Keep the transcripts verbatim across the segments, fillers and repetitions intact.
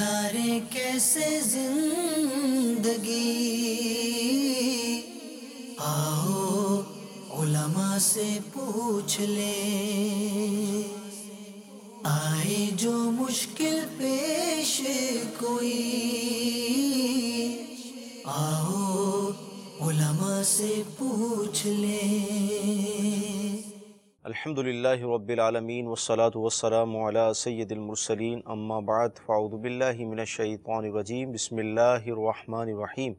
گزارے کیسے زندگی، آؤ علماء سے پوچھ لیں، آئے جو مشکل پیش کوئی، آؤ علماء سے پوچھ لیں۔ الحمدللہ رب العالمین والصلاة والسلام علی سید المرسلین، اما بعد فاعوذ باللہ من الشیطان الرجیم، بسم اللہ الرحمن الرحیم۔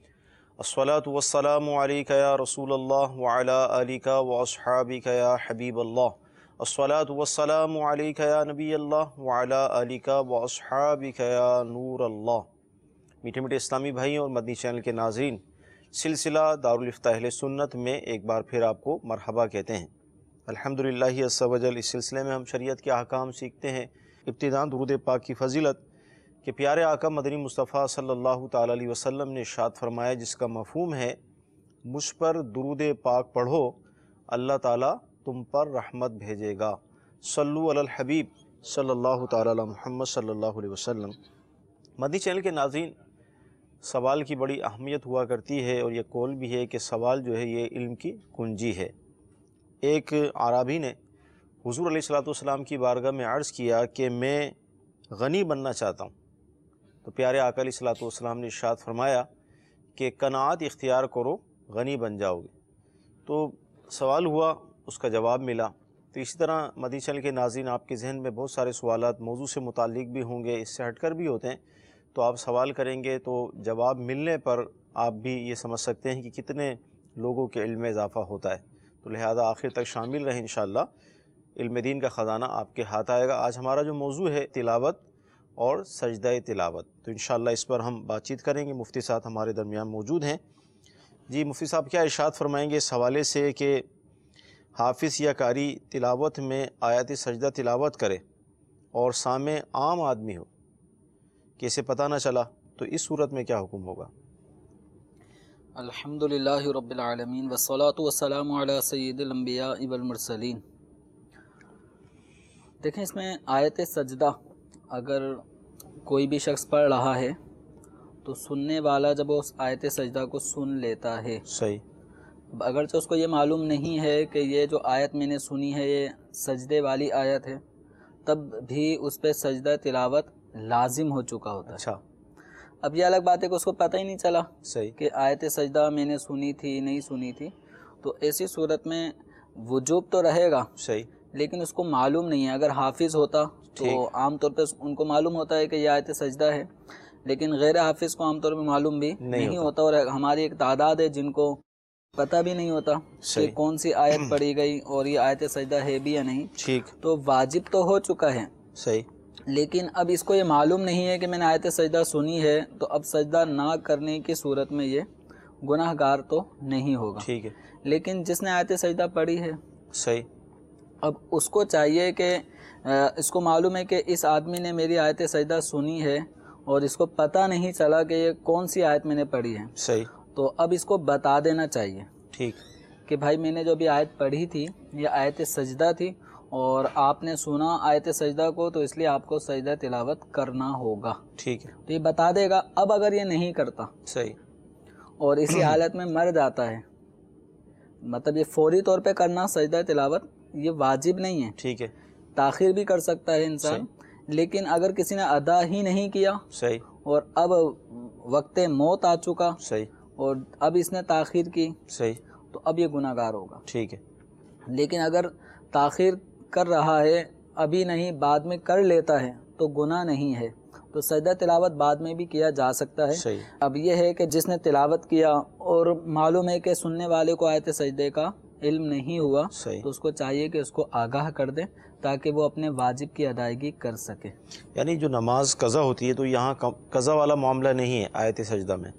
الصلاة والسلام علیک یا رسول اللہ وعلی آلک واصحابک یا حبیب اللہ، الصلاة والسلام علیک یا نبی اللہ وعلی آلک واصحابک یا نور اللہ۔ میٹھے میٹھے اسلامی بھائی اور مدنی چینل کے ناظرین، سلسلہ دارالفتہ اہل سنت میں ایک بار پھر آپ کو مرحبا کہتے ہیں۔ الحمدللہ عز و جل اس سلسلے میں ہم شریعت کے احکام سیکھتے ہیں۔ ابتداءً درود پاک کی فضیلت کہ پیارے آقا مدنی مصطفیٰ صلی اللہ تعالیٰ علیہ وسلم نے ارشاد فرمایا، جس کا مفہوم ہے مجھ پر درود پاک پڑھو اللہ تعالیٰ تم پر رحمت بھیجے گا۔ صلو علی الحبیب صلی اللہ تعالیٰ علی محمد صلی اللہ علیہ وسلم۔ مدنی چینل کے ناظرین، سوال کی بڑی اہمیت ہوا کرتی ہے، اور یہ قول بھی ہے کہ سوال جو ہے یہ علم کی کنجی ہے۔ ایک اعرابی نے حضور علیہ الصلوۃ والسلام کی بارگاہ میں عرض کیا کہ میں غنی بننا چاہتا ہوں، تو پیارے آقا علیہ الصلوۃ والسلام نے ارشاد فرمایا کہ قناعت اختیار کرو، غنی بن جاؤ گے۔ تو سوال ہوا، اس کا جواب ملا۔ تو اسی طرح مدنی چینل کے ناظرین، آپ کے ذہن میں بہت سارے سوالات موضوع سے متعلق بھی ہوں گے، اس سے ہٹ کر بھی ہوتے ہیں، تو آپ سوال کریں گے تو جواب ملنے پر آپ بھی یہ سمجھ سکتے ہیں کہ کتنے لوگوں کے علم میں اضافہ ہوتا ہے۔ تو لہذا آخر تک شامل رہیں، انشاءاللہ علم دین کا خزانہ آپ کے ہاتھ آئے گا۔ آج ہمارا جو موضوع ہے تلاوت اور سجدہ تلاوت، تو انشاءاللہ اس پر ہم بات چیت کریں گے۔ مفتی صاحب ہمارے درمیان موجود ہیں۔ جی مفتی صاحب، کیا ارشاد فرمائیں گے اس حوالے سے کہ حافظ یا قاری تلاوت میں آیت سجدہ تلاوت کرے اور سامع عام آدمی ہو کہ اسے پتہ نہ چلا، تو اس صورت میں کیا حکم ہوگا؟ الحمدللہ رب العالمین والصلاة والسلام علی سید الانبیاء والمرسلین۔ دیکھیں، اس میں آیت سجدہ اگر کوئی بھی شخص پڑھ رہا ہے تو سننے والا جب اس آیت سجدہ کو سن لیتا ہے، صحیح، اگرچہ اس کو یہ معلوم نہیں ہے کہ یہ جو آیت میں نے سنی ہے یہ سجدے والی آیت ہے، تب بھی اس پہ سجدہ تلاوت لازم ہو چکا ہوتا ہے۔ اچھا، اب یہ الگ بات ہے کہ اس کو پتہ ہی نہیں چلا صحیح کہ آیت سجدہ میں نے سنی تھی نہیں سنی تھی، تو ایسی صورت میں وجوب تو رہے گا، صحیح، لیکن اس کو معلوم نہیں ہے۔ اگر حافظ ہوتا تو عام طور پہ ان کو معلوم ہوتا ہے کہ یہ آیت سجدہ ہے، لیکن غیر حافظ کو عام طور پہ معلوم بھی نہیں ہوتا، اور ہماری ایک تعداد ہے جن کو پتہ بھی نہیں ہوتا کہ کون سی آیت پڑھی گئی اور یہ آیت سجدہ ہے بھی یا نہیں۔ ٹھیک، تو واجب تو ہو چکا ہے، صحیح، لیکن اب اس کو یہ معلوم نہیں ہے کہ میں نے آیت سجدہ سنی ہے، تو اب سجدہ نہ کرنے کی صورت میں یہ گناہ گار تو نہیں ہوگا۔ ٹھیک ہے، لیکن جس نے آیت سجدہ پڑھی ہے، صحیح، اب اس کو چاہیے کہ اس کو معلوم ہے کہ اس آدمی نے میری آیت سجدہ سنی ہے اور اس کو پتہ نہیں چلا کہ یہ کون سی آیت میں نے پڑھی ہے، صحیح، تو اب اس کو بتا دینا چاہیے ٹھیک، کہ بھائی میں نے جو بھی آیت پڑھی تھی یہ آیت سجدہ تھی، اور آپ نے سنا آیت سجدہ کو، تو اس لیے آپ کو سجدہ تلاوت کرنا ہوگا۔ ٹھیک ہے، تو یہ بتا دے گا۔ اب اگر یہ نہیں کرتا صحیح، اور اسی حالت میں مر جاتا ہے، مطلب یہ فوری طور پہ کرنا سجدہ تلاوت یہ واجب نہیں ہے، ٹھیک ہے، تاخیر بھی کر سکتا ہے انسان، لیکن اگر کسی نے ادا ہی نہیں کیا صحیح، اور اب وقت موت آ چکا صحیح، اور اب اس نے تاخیر کی، صحیح، تو اب یہ گناہ گار ہوگا۔ ٹھیک ہے، لیکن اگر تاخیر کر رہا ہے، ابھی نہیں بعد میں کر لیتا ہے، تو گناہ نہیں ہے، تو سجدہ تلاوت بعد میں بھی کیا جا سکتا ہے۔ صحیح، اب یہ ہے کہ جس نے تلاوت کیا اور معلوم ہے کہ سننے والے کو آیت سجدے کا علم نہیں ہوا، صحیح، تو اس کو چاہیے کہ اس کو آگاہ کر دے تاکہ وہ اپنے واجب کی ادائیگی کر سکے۔ یعنی جو نماز قضا ہوتی ہے تو یہاں قضا والا معاملہ نہیں ہے آیت سجدہ میں؟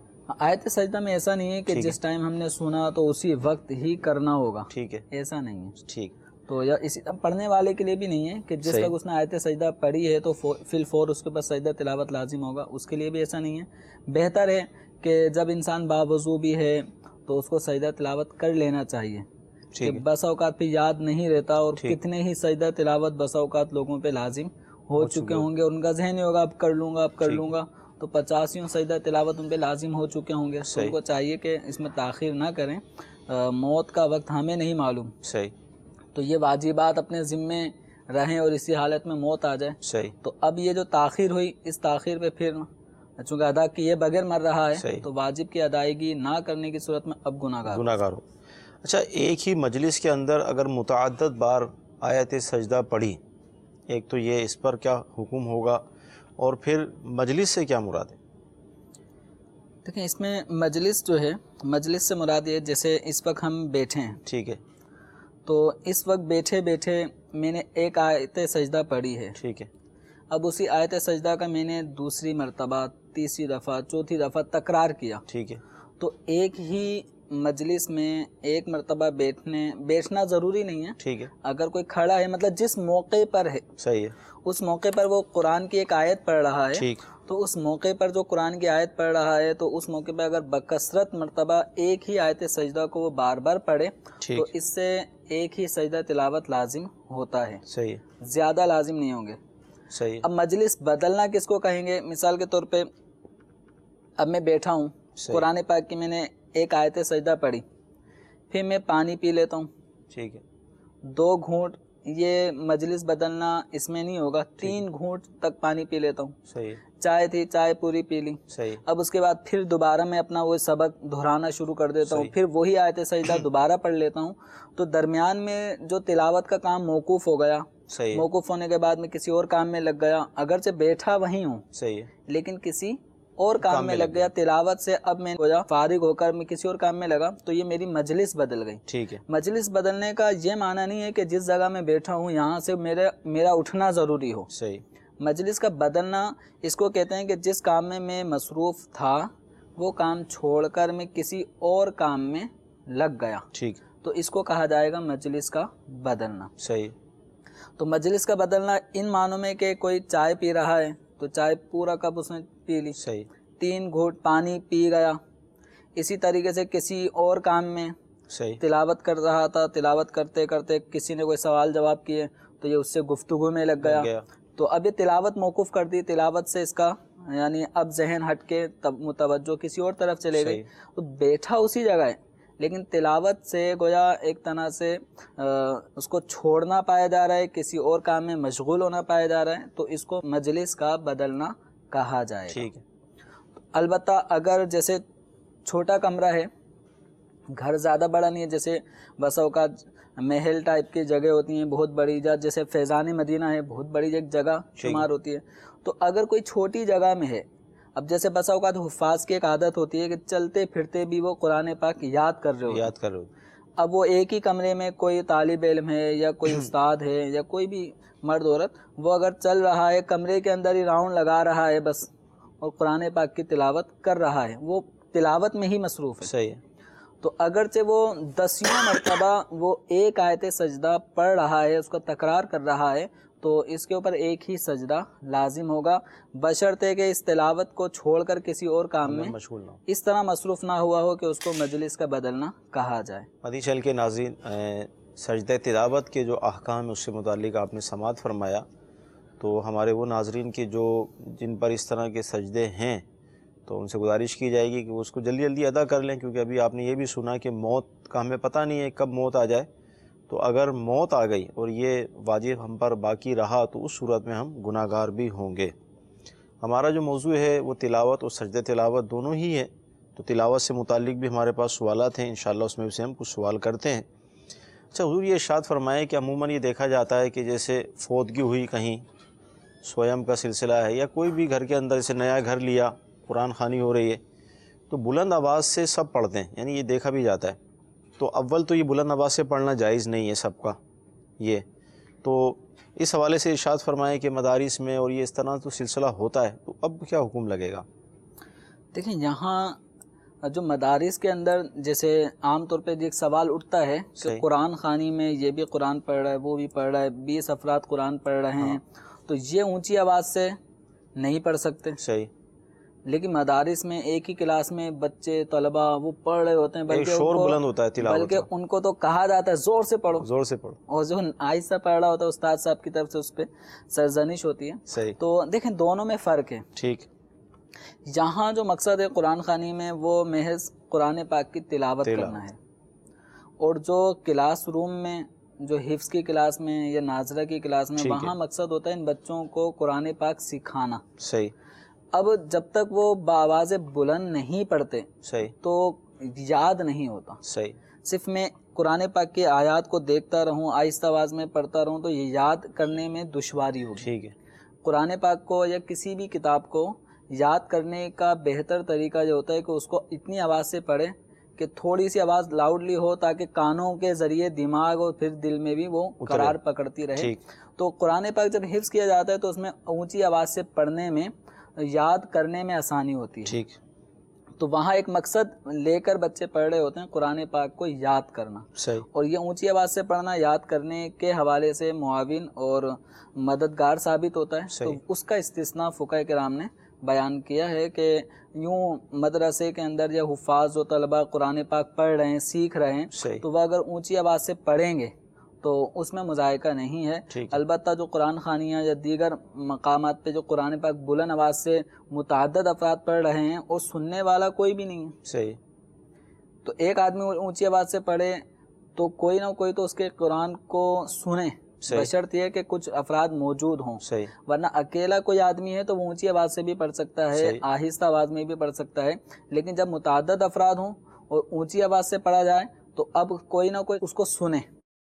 آیت سجدہ میں ایسا نہیں ہے کہ جس ٹائم ہم نے سنا تو اسی وقت ہی کرنا ہوگا، ٹھیک ہے، ایسا نہیں ہے۔ ٹھیک، تو یا اسی پڑھنے والے کے لیے بھی نہیں ہے کہ جس وقت اس نے آیت سجدہ پڑھی ہے تو فی الفور اس کے پاس سجدہ تلاوت لازم ہوگا، اس کے لیے بھی ایسا نہیں ہے۔ بہتر ہے کہ جب انسان باوضو بھی ہے تو اس کو سجدہ تلاوت کر لینا چاہیے، کہ بس اوقات پہ یاد نہیں رہتا اور کتنے ہی سجدہ تلاوت بس اوقات لوگوں پہ لازم ہو چکے ہوں گے، ان کا ذہن ہوگا اب کر لوں گا اب کر لوں گا، تو پچاسیوں سجدہ تلاوت ان پہ لازم ہو چکے ہوں گے، تو ان کو چاہیے کہ اس میں تاخیر نہ کریں. موت کا وقت ہمیں نہیں معلوم، صحیح، تو یہ واجبات اپنے ذمے رہیں اور اسی حالت میں موت آ جائے. صحیح. تو اب یہ جو تاخیر ہوئی، اس تاخیر پہ پھر چونکہ ادا کیے بغیر مر رہا ہے، تو واجب کی ادائیگی نہ کرنے کی صورت میں اب گناہ گار گناہ گار ہو. اچھا، ایک ہی مجلس کے اندر اگر متعدد بار آیت سجدہ پڑھی، ایک تو یہ اس پر کیا حکم ہوگا، اور پھر مجلس سے کیا مراد ہے؟ دیکھیں، اس میں مجلس جو ہے، مجلس سے مراد یہ جیسے اس وقت ہم بیٹھے ہیں، ٹھیک ہے، تو اس وقت بیٹھے بیٹھے میں نے ایک آیت سجدہ پڑھی ہے، ٹھیک ہے. اب اسی آیت سجدہ کا میں نے دوسری مرتبہ، تیسری دفعہ، چوتھی دفعہ تکرار کیا، ٹھیک ہے. تو ایک ہی مجلس میں ایک مرتبہ بیٹھنے بیٹھنا ضروری نہیں ہے. ٹھیک ہے. اگر کوئی کھڑا ہے، مطلب جس موقع پر ہے، صحیح ہے، اس موقع پر وہ قرآن کی ایک آیت پڑھ رہا ہے، ٹھیک، تو اس موقع پر جو قرآن کی آیت پڑھ رہا ہے، تو اس موقع پہ اگر بکثرت مرتبہ ایک ہی آیت سجدہ کو وہ بار بار پڑھے، تو اس سے ایک ہی سجدہ تلاوت لازم ہوتا ہے، صحیح، زیادہ لازم نہیں ہوں گے. صحیح. اب مجلس بدلنا کس کو کہیں گے؟ مثال کے طور پہ اب میں بیٹھا ہوں، قرآن پاک کی میں نے ایک آیت سجدہ پڑھی، پھر میں پانی پی لیتا ہوں، ٹھیک ہے، دو گھونٹ، یہ مجلس بدلنا اس میں نہیں ہوگا. تین گھونٹ تک پانی پی لیتا ہوں، صحیح، چائے تھی چائے پوری پی لی، صحیح. اب اس کے بعد پھر دوبارہ میں اپنا وہ سبق دہرانا شروع کر دیتا ہوں، پھر وہی آیت سجدہ دوبارہ پڑھ لیتا ہوں، تو درمیان میں جو تلاوت کا کام موقوف ہو گیا، صحیح، موقوف ہونے کے بعد میں کسی اور کام میں لگ گیا، اگرچہ بیٹھا وہیں ہوں، صحیح ہے، لیکن کسی اور کام میں لگ گیا، تلاوت سے اب میں فارغ ہو کر میں کسی اور کام میں لگا، تو یہ میری مجلس بدل گئی. ٹھیک ہے. مجلس بدلنے کا یہ معنی نہیں ہے کہ جس جگہ میں بیٹھا ہوں یہاں سے میرے میرا اٹھنا ضروری ہو. صحیح. مجلس کا بدلنا اس کو کہتے ہیں کہ جس کام میں میں مصروف تھا وہ کام چھوڑ کر میں کسی اور کام میں لگ گیا، ٹھیک، تو اس کو کہا جائے گا مجلس کا بدلنا. صحیح. تو مجلس کا بدلنا ان معنوں میں کہ کوئی چائے پی رہا ہے تو چائے پورا کپ اس نے پی لی، صحیح، تین گھونٹ پانی پی گیا. اسی طریقے سے کسی اور کام میں صحیح، تلاوت کر رہا تھا، تلاوت کرتے کرتے کسی نے کوئی سوال جواب کیے تو یہ اس سے گفتگو میں لگ گیا، تو اب یہ تلاوت موقوف کر دی، تلاوت سے اس کا یعنی اب ذہن ہٹ کے تب متوجہ کسی اور طرف چلے گئی. تو بیٹھا اسی جگہ ہے لیکن تلاوت سے گویا ایک طرح سے اس کو چھوڑنا پایا جا رہا ہے، کسی اور کام میں مشغول ہونا پایا جا رہا ہے، تو اس کو مجلس کا بدلنا کہا جائے گا. ٹھیک ہے. البتہ اگر جیسے چھوٹا کمرہ ہے، گھر زیادہ بڑا نہیں ہے، جیسے بس اوقات محل ٹائپ کی جگہ ہوتی ہیں بہت بڑی، جیسے فیضان مدینہ ہے بہت بڑی ایک جگہ شمار ہوتی ہے، تو اگر کوئی چھوٹی جگہ میں ہے، اب جیسے بس اوقات حفاظ کی ایک عادت ہوتی ہے کہ چلتے پھرتے بھی وہ قرآن پاک یاد کر رہے ہو یاد کر رہے ہو اب وہ ایک ہی کمرے میں کوئی طالب علم ہے یا کوئی استاد ہے یا کوئی بھی مرد عورت، وہ اگر چل رہا ہے کمرے کے اندر ہی راؤنڈ لگا رہا ہے بس، اور قرآن پاک کی تلاوت کر رہا ہے، وہ تلاوت میں ہی مصروف ہے. صحیح ہے. تو اگرچہ وہ دسیوں مرتبہ وہ ایک آیت سجدہ پڑھ رہا ہے، اس کا تکرار کر رہا ہے، تو اس کے اوپر ایک ہی سجدہ لازم ہوگا، بشرطے کہ اس تلاوت کو چھوڑ کر کسی اور کام میں مشغول نہ ہو، اس طرح مصروف نہ ہوا ہو کہ اس کو مجلس کا بدلنا کہا جائے. مدی چل کے ناظرین، سجدہ تلاوت کے جو احکام اس سے متعلق آپ نے سماعت فرمایا، تو ہمارے وہ ناظرین کے جو جن پر اس طرح کے سجدے ہیں تو ان سے گزارش کی جائے گی کہ وہ اس کو جلدی جلدی ادا کر لیں، کیونکہ ابھی آپ نے یہ بھی سنا کہ موت کا ہمیں پتہ نہیں ہے کب موت آ جائے، تو اگر موت آ گئی اور یہ واجب ہم پر باقی رہا تو اس صورت میں ہم گناہ گار بھی ہوں گے. ہمارا جو موضوع ہے وہ تلاوت اور سجدہ تلاوت دونوں ہی ہے، تو تلاوت سے متعلق بھی ہمارے پاس سوالات ہیں، انشاءاللہ اس میں سے ہم کچھ سوال کرتے ہیں. اچھا حضور، یہ ارشاد فرمائے کہ عموماً یہ دیکھا جاتا ہے کہ جیسے فوتگی ہوئی کہیں، سویم کا سلسلہ ہے، یا کوئی بھی گھر کے اندر جیسے نیا گھر لیا، قرآن خوانی ہو رہی ہے، تو بلند آواز سے سب پڑھتے ہیں، یعنی یہ دیکھا بھی جاتا ہے. تو اول تو یہ بلند آواز سے پڑھنا جائز نہیں ہے سب کا، یہ تو اس حوالے سے ارشاد فرمائے کہ مدارس میں اور یہ اس طرح تو سلسلہ ہوتا ہے، تو اب کیا حکم لگے گا؟ دیکھیں، یہاں جو مدارس کے اندر جیسے عام طور پہ ایک سوال اٹھتا ہے کہ قرآن خوانی میں یہ بھی قرآن پڑھ رہا ہے، وہ بھی پڑھ رہا ہے، بیس افراد قرآن پڑھ رہے ہیں، تو یہ اونچی آواز سے نہیں پڑھ سکتے. صحیح. لیکن مدارس میں ایک ہی کلاس میں بچے طلبہ وہ پڑھ رہے ہوتے ہیں، بلکہ شور ان کو بلند ہوتا ہے تلاوت، بلکہ ان کو تو کہا جاتا ہے زور سے پڑھو، زور سے پڑھو، اور جو آہستہ پڑھ رہا ہوتا ہے استاد صاحب کی طرف سے اس پہ سرزنش ہوتی ہے۔ صحیح، تو دیکھیں دونوں میں فرق ہے۔ ٹھیک، یہاں جو مقصد ہے قرآن خوانی میں وہ محض قرآن پاک کی تلاوت کرنا ہے، اور جو کلاس روم میں جو حفظ کی کلاس میں یا ناظرہ کی کلاس میں وہاں مقصد ہوتا ہے ان بچوں کو قرآن پاک سکھانا۔ صحیح، اب جب تک وہ بآواز بلند نہیں پڑھتے صحیح تو یاد نہیں ہوتا۔ صحیح، صرف میں قرآن پاک کی آیات کو دیکھتا رہوں، آہستہ آواز میں پڑھتا رہوں تو یہ یاد کرنے میں دشواری ہوگی۔ ٹھیک ہے، قرآن پاک کو یا کسی بھی کتاب کو یاد کرنے کا بہتر طریقہ یہ ہوتا ہے کہ اس کو اتنی آواز سے پڑھے کہ تھوڑی سی آواز لاؤڈلی ہو تاکہ کانوں کے ذریعے دماغ اور پھر دل میں بھی وہ قرار پکڑتی رہے۔ تو قرآن پاک جب حفظ کیا جاتا ہے تو اس میں اونچی آواز سے پڑھنے میں، یاد کرنے میں آسانی ہوتی ہے۔ ٹھیک، تو وہاں ایک مقصد لے کر بچے پڑھ رہے ہوتے ہیں قرآن پاک کو یاد کرنا، صحیح، اور یہ اونچی آواز سے پڑھنا یاد کرنے کے حوالے سے معاون اور مددگار ثابت ہوتا ہے۔ تو اس کا استثناء فقہ کرام نے بیان کیا ہے کہ یوں مدرسے کے اندر یا حفاظ و طلبہ قرآن پاک پڑھ رہے ہیں، سیکھ رہے ہیں، تو وہ اگر اونچی آواز سے پڑھیں گے تو اس میں مذائقہ نہیں ہے۔ البتہ جو قرآن خوانیاں یا دیگر مقامات پہ جو قرآن پاک بلند آواز سے متعدد افراد پڑھ رہے ہیں اور سننے والا کوئی بھی نہیں ہے، صحیح، تو ایک آدمی اونچی آواز سے پڑھے تو کوئی نہ کوئی تو اس کے قرآن کو سنے، بشرط یہ کہ کچھ افراد موجود ہوں، صحیح، ورنہ اکیلا کوئی آدمی ہے تو وہ اونچی آواز سے بھی پڑھ سکتا ہے، آہستہ آواز میں بھی پڑھ سکتا ہے، لیکن جب متعدد افراد ہوں اور اونچی آواز سے پڑھا جائے تو اب کوئی نہ کوئی اس کو سنے۔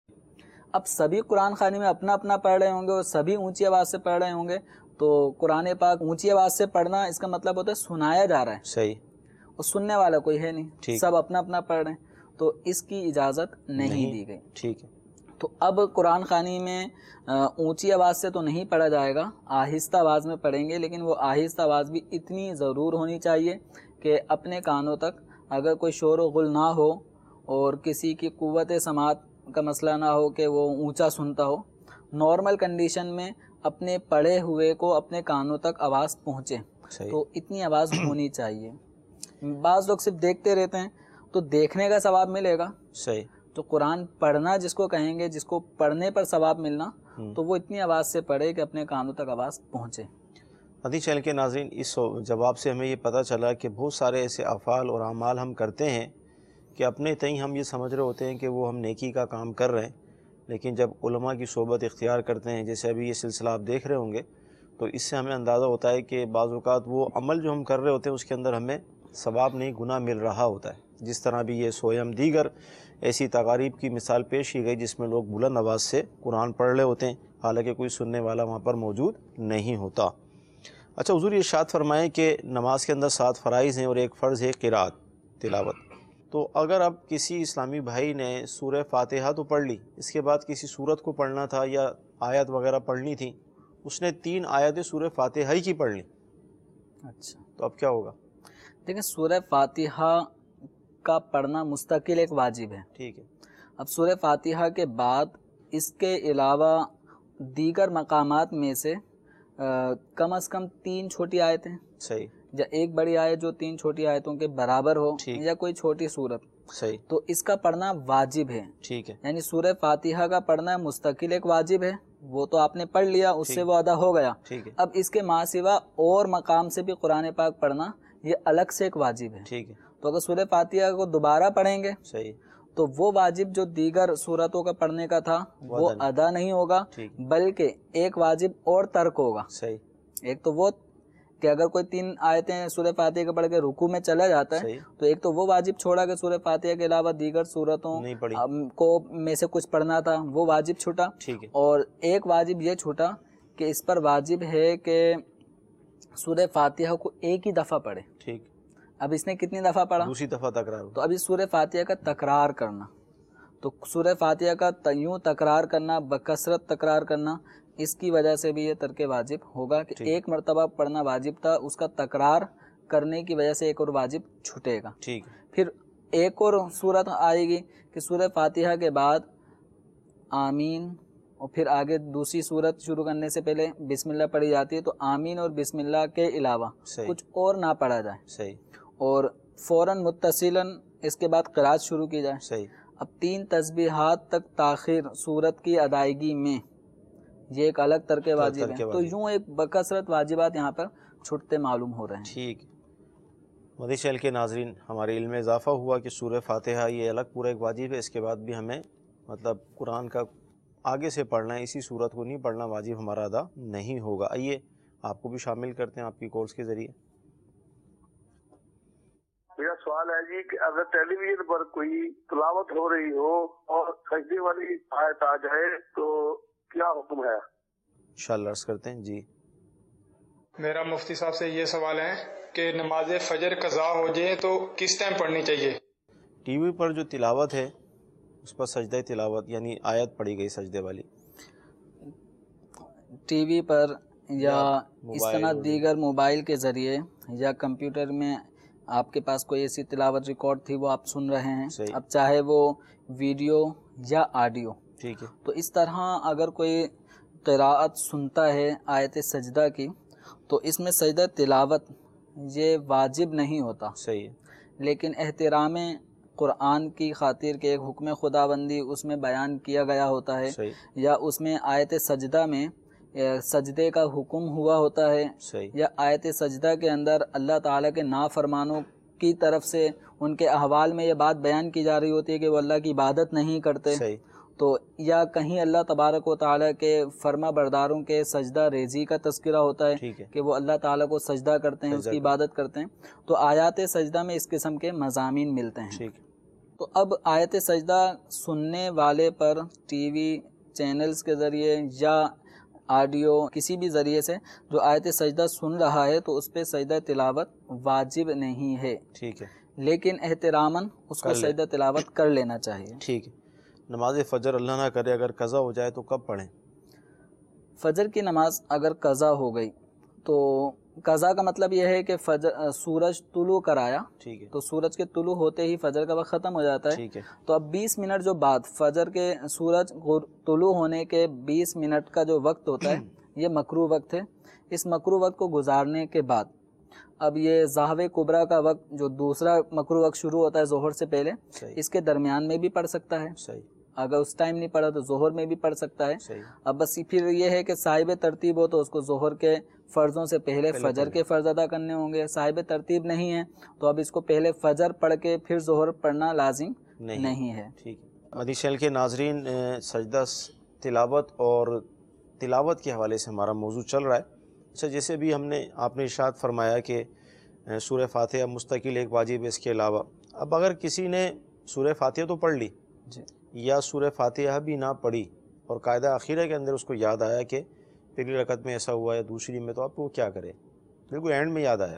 اب سبھی قرآن خوانی میں اپنا اپنا پڑھ رہے ہوں گے اور سبھی اونچی آواز سے پڑھ رہے ہوں گے تو قرآن پاک اونچی آواز سے پڑھنا اس کا مطلب ہوتا ہے سنایا جا رہا ہے، صحیح، اور سننے والا کوئی ہے نہیں، سب اپنا اپنا پڑھ رہے ہیں، تو اس کی اجازت نہیں دی گئی۔ ٹھیک ہے، تو اب قرآن خوانی میں اونچی آواز سے تو نہیں پڑھا جائے گا، آہستہ آواز میں پڑھیں گے، لیکن وہ آہستہ آواز بھی اتنی ضرور ہونی چاہیے کہ اپنے کانوں تک اگر کوئی شور و غل نہ ہو اور کسی کی قوت سماعت کا مسئلہ نہ ہو کہ وہ اونچا سنتا ہو، نارمل کنڈیشن میں اپنے پڑھے ہوئے کو اپنے کانوں تک آواز پہنچے، تو اتنی آواز ہونی چاہیے۔ بعض لوگ صرف دیکھتے رہتے ہیں تو دیکھنے کا ثواب ملے گا، صحیح، تو قرآن پڑھنا جس کو کہیں گے، جس کو پڑھنے پر ثواب ملنا، تو وہ اتنی آواز سے پڑھے کہ اپنے کانوں تک آواز پہنچے۔ حدیث چینل کے ناظرین، اس جواب سے ہمیں یہ پتہ چلا کہ بہت سارے ایسے افعال اور اعمال ہم کرتے ہیں کہ اپنے تئیں ہم یہ سمجھ رہے ہوتے ہیں کہ وہ ہم نیکی کا کام کر رہے ہیں، لیکن جب علماء کی صحبت اختیار کرتے ہیں، جیسے ابھی یہ سلسلہ آپ دیکھ رہے ہوں گے، تو اس سے ہمیں اندازہ ہوتا ہے کہ بعض اوقات وہ عمل جو ہم کر رہے ہوتے ہیں اس کے اندر ہمیں ثواب نہیں، گناہ مل رہا ہوتا ہے۔ جس طرح بھی یہ سویم دیگر ایسی تقاریب کی مثال پیش کی گئی جس میں لوگ بلند آواز سے قرآن پڑھ رہے ہوتے ہیں، حالانکہ کوئی سننے والا وہاں پر موجود نہیں ہوتا۔ اچھا حضور، یہ ارشاد فرمائیں کہ نماز کے اندر سات فرائض ہیں اور ایک فرض ہے قرات، تلاوت۔ تو اگر اب کسی اسلامی بھائی نے سورہ فاتحہ تو پڑھ لی، اس کے بعد کسی سورت کو پڑھنا تھا یا آیت وغیرہ پڑھنی تھی، اس نے تین آیتیں سورہ فاتحہ ہی کی پڑھ لی، اچھا تو اب کیا ہوگا؟ دیکھیں سورہ فاتحہ کا پڑھنا مستقل ایک واجب ہے، ٹھیک ہے۔ اب سورہ فاتحہ کے بعد اس کے علاوہ دیگر مقامات میں سے کم از کم تین چھوٹی آیتیں، صحیح، یا ایک بڑی آیت جو تین چھوٹی آیتوں کے برابر ہو، یا کوئی چھوٹی سورت، صحیح، تو اس کا پڑھنا واجب ہے۔ ٹھیک ہے، یعنی سورہ فاتحہ کا پڑھنا مستقل ایک واجب ہے، وہ تو آپ نے پڑھ لیا، اس سے وہ ادا ہو گیا۔ ٹھیک ہے، اب اس کے ماں سوا اور مقام سے بھی قرآن پاک پڑھنا یہ الگ سے ایک واجب ہے۔ ٹھیک ہے، تو اگر سورہ فاتحہ کو دوبارہ پڑھیں گے صحیح، تو وہ واجب جو دیگر سورتوں کا پڑھنے کا تھا وہ ادا نہیں ہوگا، بلکہ ایک واجب اور ترک ہوگا۔ صحیح، ایک تو وہ کہ اگر کوئی تین آیتیں سورہ فاتحہ کے پڑھ کے رکوع میں چلا جاتا ہے تو ایک تو وہ واجب چھوڑا کہ سورہ فاتحہ کے علاوہ دیگر سورتوں کو میں سے کچھ پڑھنا تھا، وہ واجب چھوٹا، اور ایک واجب یہ چھوٹا کہ اس پر واجب ہے کہ سورہ فاتحہ کو ایک ہی دفعہ پڑھے۔ ٹھیک، اب اس نے کتنی دفعہ پڑھا؟ دوسری دفعہ تکرار، تو اب اس سورہ فاتحہ کا تکرار کرنا، تو سورہ فاتحہ کا یوں تکرار کرنا، بکثرت تکرار کرنا، اس کی وجہ سے بھی یہ ترک واجب ہوگا کہ ایک مرتبہ پڑھنا واجب تھا، اس کا تکرار کرنے کی وجہ سے ایک اور واجب چھوٹے گا۔ ٹھیک، پھر ایک اور صورت آئے گی کہ سورہ فاتحہ کے بعد آمین اور پھر آگے دوسری صورت شروع کرنے سے پہلے بسم اللہ پڑھی جاتی ہے، تو آمین اور بسم اللہ کے علاوہ کچھ اور نہ پڑھا جائے، صحیح، اور فوراً متصلاً اس کے بعد قرات شروع کی جائے، صحیح۔ اب تین تسبیحات تک تاخیر صورت کی ادائیگی میں یہ ایک الگ ترک واجب ہے، تو یوں ایک بکثرت واجبات یہاں پر چھٹتے معلوم ہو رہے ہیں۔ ٹھیک، مدنی چینل کے ناظرین، ہمارے علم میں اضافہ ہوا کہ سورہ فاتحہ یہ الگ پورا ایک واجب ہے، اس کے بعد بھی ہمیں مطلب قرآن کا آگے سے پڑھنا ہے، اسی صورت کو نہیں پڑھنا واجب ہمارا ادا نہیں ہوگا۔ آئیے آپ کو بھی شامل کرتے ہیں آپ کی کالز کے ذریعے۔ میرا سوال ہے جی کہ اگر ٹیلی ویژن پر کوئی تلاوت ہو رہی ہو اور سجدے والی آیت آ جائے تو کیا حکم ہے؟ انشاءاللہ عرض کرتے ہیں جی۔ میرا مفتی صاحب سے یہ سوال ہے کہ نماز فجر قضا ہو جائے تو کس ٹائم پڑھنی چاہیے؟ ٹی وی پر جو تلاوت ہے اس پر سجدہ تلاوت یعنی آیت پڑھی گئی سجدے والی، ٹی وی پر یا اس طرح دیگر موبائل کے ذریعے یا کمپیوٹر میں آپ کے پاس کوئی ایسی تلاوت ریکارڈ تھی وہ آپ سن رہے ہیں، اب چاہے وہ ویڈیو یا آڈیو، ٹھیک ہے، تو اس طرح اگر کوئی قراءت سنتا ہے آیت سجدہ کی تو اس میں سجدہ تلاوت یہ واجب نہیں ہوتا، صحیح ہے، لیکن احترام قرآن کی خاطر کے ایک حکم خداوندی اس میں بیان کیا گیا ہوتا ہے، یا اس میں آیت سجدہ میں سجدے کا حکم ہوا ہوتا ہے، یا آیت سجدہ کے اندر اللہ تعالیٰ کے نافرمانوں کی طرف سے ان کے احوال میں یہ بات بیان کی جا رہی ہوتی ہے کہ وہ اللہ کی عبادت نہیں کرتے، تو یا کہیں اللہ تبارک و تعالیٰ کے فرما برداروں کے سجدہ ریزی کا تذکرہ ہوتا ہے کہ وہ اللہ تعالیٰ کو سجدہ کرتے ہیں، اس کی عبادت کرتے ہیں، تو آیات سجدہ میں اس قسم کے مضامین ملتے ہیں۔ تو اب آیت سجدہ سننے والے پر ٹی وی چینلز کے ذریعے یا آڈیو کسی بھی ذریعے سے جو آیت سجدہ سن رہا ہے تو اس پہ سجدہ تلاوت واجب نہیں ہے، ٹھیک ہے، لیکن احتراماً اس کو سجدہ تلاوت کر لینا چاہیے۔ ٹھیک ہے، نماز فجر اللہ نہ کرے اگر قضا ہو جائے تو کب پڑھیں؟ فجر کی نماز اگر قضا ہو گئی تو قضا کا مطلب یہ ہے کہ فجر سورج طلوع کرایا، ٹھیک ہے، تو سورج کے طلوع ہوتے ہی فجر کا وقت ختم ہو جاتا ہے، ٹھیک ہے، تو اب بیس منٹ جو بعد فجر کے سورج طلوع ہونے کے بیس منٹ کا جو وقت ہوتا ہے یہ مکروہ وقت ہے۔ اس مکروہ وقت کو گزارنے کے بعد اب یہ ظہر کبریٰ کا وقت جو دوسرا مکروہ وقت شروع ہوتا ہے ظہر سے پہلے، اس کے درمیان میں بھی پڑھ سکتا ہے، صحیح، اگر اس ٹائم نہیں پڑھا تو ظہر میں بھی پڑھ سکتا ہے، صحیح۔ اب بس پھر یہ ہے کہ صاحب ترتیب ہو تو اس کو ظہر کے فرضوں سے پہلے فجر کے فرض ادا کرنے ہوں گے، صاحب ترتیب نہیں ہے تو اب اس کو پہلے فجر پڑھ کے پھر ظہر پڑھنا لازم نہیں ہے۔ ٹھیک ہے، مدنی چینل کے ناظرین، سجدہ تلاوت اور تلاوت کے حوالے سے ہمارا موضوع چل رہا ہے۔ اچھا، جیسے بھی ہم نے آپ نے ارشاد فرمایا کہ سورہ فاتحہ مستقل ایک واجب ہے، اس کے علاوہ اب اگر کسی نے سورہ فاتحہ تو پڑھ لی جی، یا سورہ فاتحہ بھی نہ پڑھی اور قاعدہ اخیرہ کے اندر اس کو یاد آیا کہ پہلی رکعت میں ایسا ہوا یا دوسری میں، تو آپ کو کیا کرے؟ بالکل اینڈ میں یاد آیا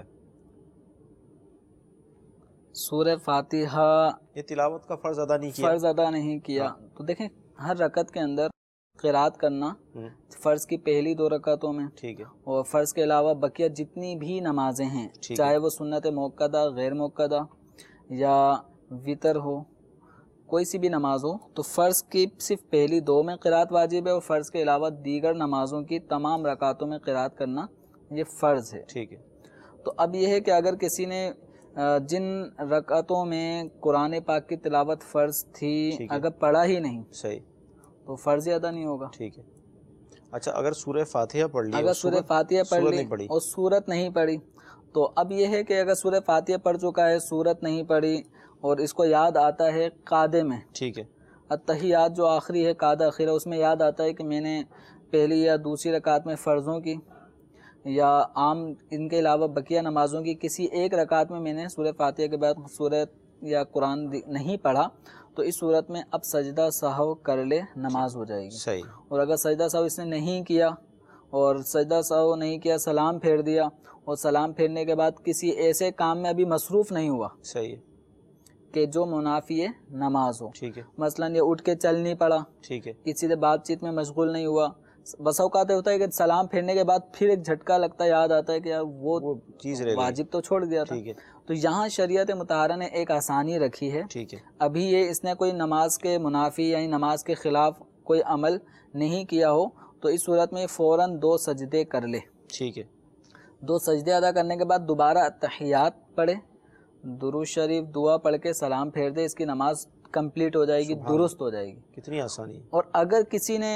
سورہ فاتحہ یہ تلاوت کا فرض ادا نہیں کیا، فرض ادا نہیں کیا، تو دیکھیں ہر رکعت کے اندر قرات کرنا فرض کی پہلی دو رکعتوں میں، ٹھیک ہے، اور فرض کے علاوہ بقیہ جتنی بھی نمازیں ہیں چاہے وہ سنت موقدہ، غیر موقدہ یا وطر ہو، کوئی سی بھی نماز ہو، تو فرض کی صرف پہلی دو میں قرات واجب ہے، اور فرض کے علاوہ دیگر نمازوں کی تمام رکعتوں میں قرات کرنا یہ فرض ہے، ٹھیک ہے۔ تو اب یہ ہے کہ اگر کسی نے جن رکعتوں میں قرآن پاک کی تلاوت فرض تھی اگر پڑھا ہی نہیں، صحیح، تو فرض ادا نہیں ہوگا، ٹھیک ہے۔ اچھا، اگر سورہ فاتحہ پڑھ لی، اگر سورہ فاتحہ پڑھ لی اور سورت نہیں پڑھی، تو اب یہ ہے کہ اگر سورہ فاتحہ پڑھ چکا ہے، سورت نہیں پڑھی اور اس کو یاد آتا ہے قادے میں، ٹھیک ہے، التحیات جو آخری ہے قادہ اخیرہ، اس میں یاد آتا ہے کہ میں نے پہلی یا دوسری رکعت میں فرضوں کی یا عام ان کے علاوہ بقیہ نمازوں کی کسی ایک رکعت میں میں نے سورہ فاتحہ کے بعد سورہ یا قرآن نہیں پڑھا، تو اس صورت میں اب سجدہ سہو کر لے، نماز ہو جائے گی، صحیح۔ اور اگر سجدہ سہو اس نے نہیں کیا اور سجدہ سہو نہیں کیا، سلام پھیر دیا اور سلام پھیرنے کے بعد کسی ایسے کام میں ابھی مصروف نہیں ہوا، صحیح، کہ جو منافی نماز ہو، ٹھیک ہے، مثلا یہ اٹھ کے چل نہیں پڑا، ٹھیک ہے، کسی سے بات چیت میں مشغول نہیں ہوا، بس اوقات ہوتا ہے کہ سلام پھیرنے کے بعد پھر ایک جھٹکا لگتا ہے، یاد آتا ہے کہ یار وہ چیز واجب تو چھوڑ دیا تھا، تو یہاں شریعت مطہرہ نے ایک آسانی رکھی ہے، ٹھیک ہے، ابھی یہ اس نے کوئی نماز کے منافی یعنی نماز کے خلاف کوئی عمل نہیں کیا ہو تو اس صورت میں فوراً دو سجدے کر لے. ٹھیک ہے. دو سجدے ادا کرنے کے بعد دوبارہ تحیات پڑھے, درود شریف دعا پڑھ کے سلام پھیر دے, اس کی نماز کمپلیٹ ہو جائے گی, درست ہو جائے گی. کتنی آسانی. اور اگر کسی نے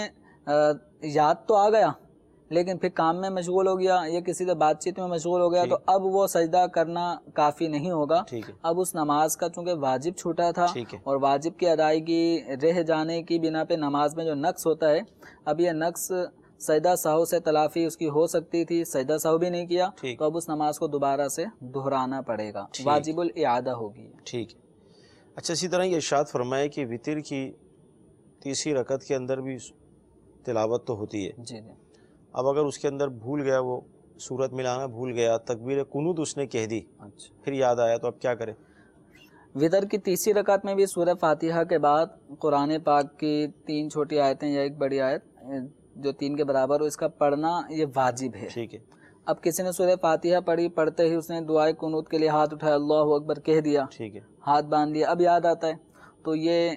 یاد تو آ گیا لیکن پھر کام میں مشغول ہو گیا یا کسی سے بات چیت میں مشغول ہو گیا تو اب وہ سجدہ کرنا کافی نہیں ہوگا. اب اس نماز کا چونکہ واجب چھوٹا تھا اور واجب کی ادائیگی رہ جانے کی بنا پہ نماز میں جو نقص ہوتا ہے, اب یہ نقص سجدہ سہو سے تلافی اس کی ہو سکتی تھی, سجدہ سہو بھی نہیں کیا تو اب اس نماز کو دوبارہ سے دہرانا پڑے گا, واجب الاعادہ ہوگی. ٹھیک ہے. اچھا, اسی طرح یہ ارشاد فرمائے کہ وتر کی تیسری رکعت کے اندر بھی تلاوت تو ہوتی ہے. جی جی. اب اگر اس کے اندر بھول گیا, وہ سورت ملانا بھول گیا, تکبیر قنوت اس نے کہہ دی, اچھا پھر یاد آیا تو اب کیا کرے؟ وطر کی تیسری رکعت میں بھی سورہ فاتحہ کے بعد قرآن پاک کی تین چھوٹی آیتیں یا ایک بڑی آیت جو تین کے برابر ہو, اس کا پڑھنا یہ واجب ہے. ٹھیک ہے. اب کسی نے سورہ فاتحہ پڑھی, پڑھتے ہی اس نے دعائے قنوت کے لیے ہاتھ اٹھایا, اللہ اکبر کہہ دیا, ٹھیک ہے, ہاتھ باندھ لیا, اب یاد آتا ہے تو یہ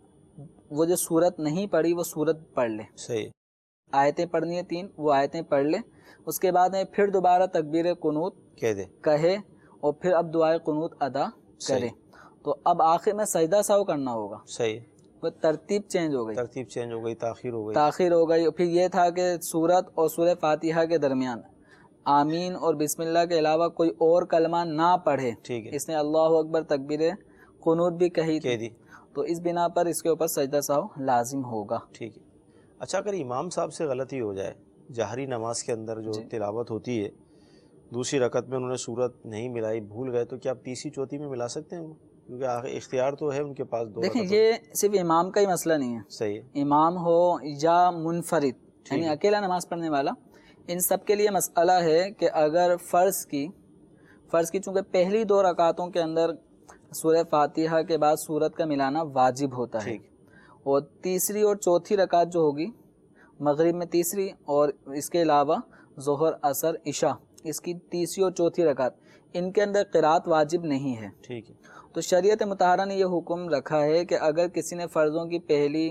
وہ جو سورت نہیں پڑھی وہ سورت پڑھ لے. صحیح. آیتیں پڑھنی ہے تین, وہ آیتیں پڑھ لے, اس کے بعد میں پھر دوبارہ تکبیر قنوت کہہ دے کہے اور پھر اب دعائے قنوت ادا کرے. تو اب آخر میں سجدہ سہو کرنا ہوگا. صحیح. وہ ترتیب چینج ہو گئی, ترتیب چینج ہو گئی, تاخیر ہو گئی, تاخیر ہو گئی. پھر یہ تھا کہ سورت اور سورہ فاتحہ کے درمیان آمین اور بسم اللہ کے علاوہ کوئی اور کلمہ نہ پڑھے. ٹھیک ہے. اس نے اللہ اکبر تکبیر قنوت بھی کہی کہہ دی, تو اس بنا پر اس کے اوپر سجدہ سہو لازم ہوگا. ٹھیک ہے. اچھا, اگر امام صاحب سے غلطی ہو جائے, جہری نماز کے اندر جو تلاوت ہوتی ہے, دوسری رکعت میں انہوں نے صورت نہیں ملائی, بھول گئے, تو کیا آپ تیسری چوتھی میں ملا سکتے ہیں وہ؟ کیونکہ اختیار تو ہے ان کے پاس دو. دیکھیں یہ صرف امام کا ہی مسئلہ نہیں ہے. صحیح ہے. امام ہو یا منفرد یعنی اکیلا نماز پڑھنے والا, ان سب کے لیے مسئلہ ہے کہ اگر فرض کی فرض کی چونکہ پہلی دو رکعتوں کے اندر سورہ فاتحہ کے بعد سورت کا ملانا واجب ہوتا ہے, اور تیسری اور چوتھی رکعت جو ہوگی مغرب میں تیسری اور اس کے علاوہ ظہر عصر عشاء اس کی تیسری اور چوتھی رکعت, ان کے اندر قرات واجب نہیں ہے. ٹھیک ہے. تو شریعت مطہرہ نے یہ حکم رکھا ہے کہ اگر کسی نے فرضوں کی پہلی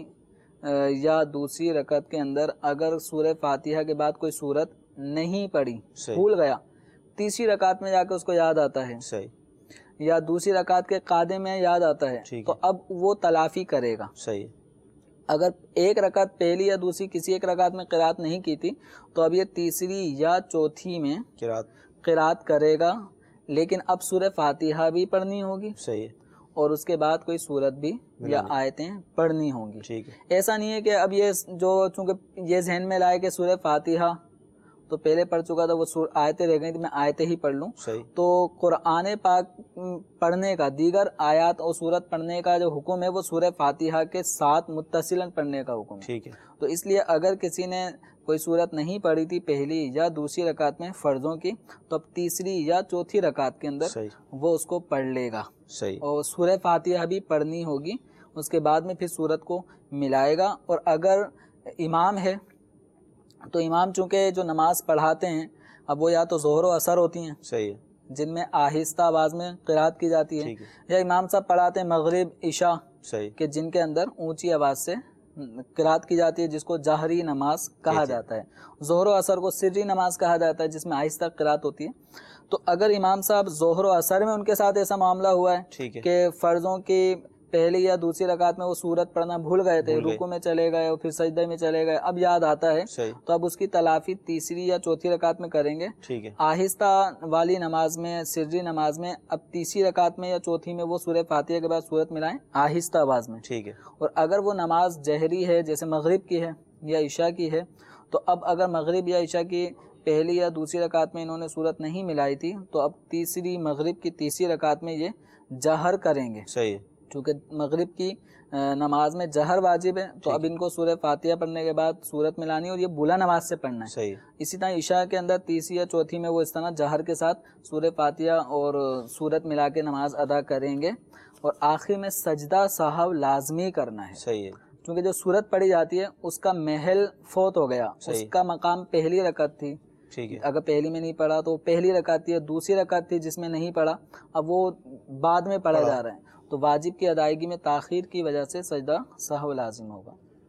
یا دوسری رکعت کے اندر اگر سورہ فاتحہ کے بعد کوئی سورت نہیں پڑھی, بھول گیا, تیسری رکعت میں جا کے اس کو یاد آتا ہے, صحیح, یا دوسری رکعت کے قادم میں یاد آتا ہے, تو اب وہ تلافی کرے گا. صحیح. اگر ایک رکعت پہلی یا دوسری کسی ایک رکعت میں قرات نہیں کی تھی تو اب یہ تیسری یا چوتھی میں قرات قرات کرے گا, لیکن اب سورہ فاتحہ بھی پڑھنی ہوگی. صحیح. اور اس کے بعد کوئی سورت بھی یا آیتیں پڑھنی ہوں گی. ٹھیک ہے. ایسا نہیں ہے کہ اب یہ جو چونکہ یہ ذہن میں لائے کہ سورہ فاتحہ تو پہلے پڑھ چکا تھا, وہ آیتیں رہ گئی تھی, میں آیتیں ہی پڑھ لوں. صحیح. تو قرآن پاک پڑھنے کا, دیگر آیات اور سورت پڑھنے کا جو حکم ہے وہ سورہ فاتحہ کے ساتھ متصلاً پڑھنے کا حکم ہے. ٹھیک ہے. تو اس لیے اگر کسی نے کوئی سورت نہیں پڑھی تھی پہلی یا دوسری رکعت میں فرضوں کی, تو اب تیسری یا چوتھی رکعت کے اندر وہ اس کو پڑھ لے گا. صحیح. اور سورہ فاتحہ بھی پڑھنی ہوگی, اس کے بعد میں پھر سورت کو ملائے گا. اور اگر امام ہے تو امام چونکہ جو نماز پڑھاتے ہیں اب وہ یا تو ظہر و عصر ہوتی ہیں, صحیح ہے, جن میں آہستہ آواز میں قرات کی جاتی ہے, یا امام صاحب پڑھاتے ہیں مغرب عشاء, صحیح, کہ جن کے اندر اونچی آواز سے قرات کی جاتی ہے جس کو جہری نماز کہا جاتا ہے. ظہر و عصر کو سری نماز کہا جاتا ہے جس میں آہستہ قرات ہوتی ہے. تو اگر امام صاحب ظہر و عصر میں ان کے ساتھ ایسا معاملہ ہوا ہے کہ فرضوں کی پہلی یا دوسری رکعت میں وہ سورت پڑھنا بھول گئے تھے, رکوع میں چلے گئے اور پھر سجدے میں چلے گئے, اب یاد آتا ہے, تو اب اس کی تلافی تیسری یا چوتھی رکعت میں کریں گے. آہستہ والی نماز میں, سری نماز میں, اب تیسری رکعت میں یا چوتھی میں وہ سورہ فاتحہ کے بعد سورت ملائیں آہستہ آواز میں. ٹھیک ہے. اور اگر وہ نماز جہری ہے جیسے مغرب کی ہے یا عشاء کی ہے, تو اب اگر مغرب یا عشاء کی پہلی یا دوسری رکعت میں انہوں نے سورت نہیں ملائی تھی تو اب تیسری مغرب کی تیسری رکعت میں یہ جہر کریں گے. صحیح. چونکہ مغرب کی نماز میں جہر واجب ہے, تو اب ان کو سورہ فاتحہ پڑھنے کے بعد سورت ملانی اور یہ بلند آواز سے پڑھنا ہے. صحیح. اسی طرح عشاء کے اندر تیسری یا چوتھی میں وہ اس طرح جہر کے ساتھ سورہ فاتحہ اور سورت ملا کے نماز ادا کریں گے. اور آخر میں سجدہ سہو لازمی کرنا ہے. صحیح ہے. کیونکہ جو سورت پڑھی جاتی ہے اس کا محل فوت ہو گیا, اس کا مقام پہلی رکعت تھی. ٹھیک ہے. اگر پہلی میں نہیں پڑھا تو پہلی رکعت تھی, دوسری رکعت تھی جس میں نہیں پڑھا, اب وہ بعد میں پڑھا جا رہا ہے, تو واجب کی ادائیگی میں تاخیر کی وجہ سے سجدہ سہو لازم ہوگا.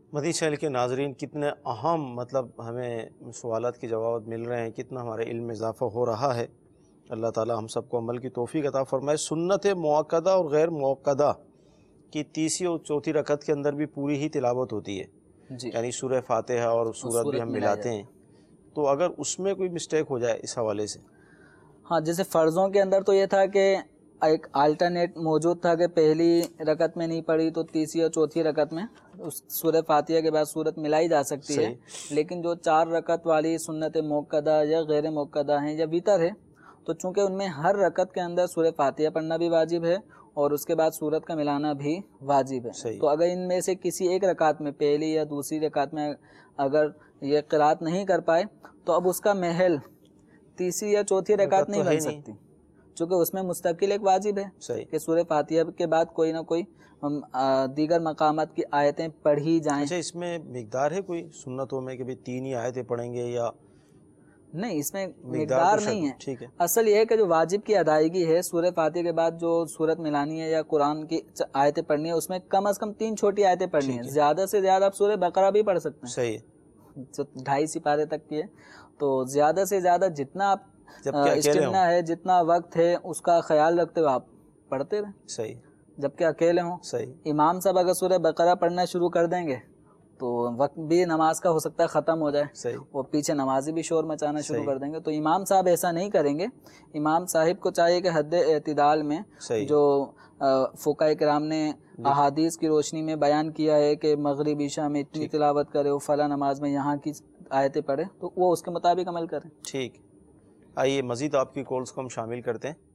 مدنی چینل کے ناظرین، کتنے اہم مطلب ہمیں سوالات کے جواب مل رہے ہیں، کتنا ہمارے علم میں اضافہ ہو رہا ہے۔ اللہ تعالی ہم سب کو عمل کی توفیق عطا فرمائے۔ سنت مؤکدہ اور غیر مؤکدہ کی تیسری اور چوتھی رکعت کے اندر بھی پوری ہی تلاوت ہوتی ہے، جی یعنی سورہ فاتحہ اور سورت بھی ہم ملاتے ہیں، تو اگر اس میں کوئی مسٹیک ہو جائے اس حوالے سے؟ ہاں، جیسے فرضوں کے اندر تو یہ تھا کہ ایک آلٹرنیٹ موجود تھا کہ پہلی رکعت میں نہیں پڑھی تو تیسری اور چوتھی رکعت میں اس سورہ فاتحہ کے بعد سورت ملائی جا سکتی ہے، لیکن جو چار رکعت والی سنت موقدہ یا غیر موقدہ ہیں یا ویتر ہے، تو چونکہ ان میں ہر رکعت کے اندر سورہ فاتحہ پڑھنا بھی واجب ہے اور اس کے بعد سورت کا ملانا بھی واجب ہے، تو اگر ان میں سے کسی ایک رکعت میں، پہلی یا دوسری رکعت میں اگر یہ قرات نہیں کر پائے تو اب اس کا محل تیسری یا چوتھی رکعت نہیں بن سکتی، چونکہ اس میں مستقل ایک واجب ہے کہ سورہ فاتحہ کے بعد کوئی نہ کوئی دیگر مقامات کی آیتیں پڑھی جائیں۔ اچھا، اس میں مقدار ہے کوئی سنتوں میں کہ بھی تین ہی آیتیں پڑھیں گے یا نہیں؟ اس میں مقدار نہیں ہے، ٹھیک ہے، اصل یہ ہے کہ جو واجب کی ادائیگی ہے، سورہ فاتحہ کے بعد جو سورت ملانی ہے یا قرآن کی آیتیں پڑھنی ہے، اس میں کم از کم تین چھوٹی آیتیں پڑھنی ہیں، زیادہ سے زیادہ آپ سورہ بقرہ بھی پڑھ سکتے ہیں، صحیح ہے، جو ڈھائی سپارے تک کی ہے، تو زیادہ سے زیادہ جتنا آپ اسٹمنا ہے، جتنا وقت ہے، اس کا خیال رکھتے ہوئے آپ پڑھتے رہیں، صحیح، جبکہ اکیلے ہوں۔ صحیح، امام صاحب اگر سورہ بقرہ پڑھنا شروع کر دیں گے تو وقت بھی نماز کا ہو سکتا ہے ختم ہو جائے، صحیح، وہ پیچھے نمازی بھی شور مچانا شروع کر دیں گے، تو امام صاحب ایسا نہیں کریں گے۔ امام صاحب کو چاہیے کہ حد اعتدال میں، جو فقہاء کرام نے احادیث کی روشنی میں بیان کیا ہے کہ مغرب عشاء میں اتنی تلاوت کرے، وہ فلاں نماز میں یہاں کی آیتیں پڑھے، تو وہ اس کے مطابق عمل کریں۔ ٹھیک، آئیے مزید آپ کی کالز کو ہم شامل کرتے ہیں۔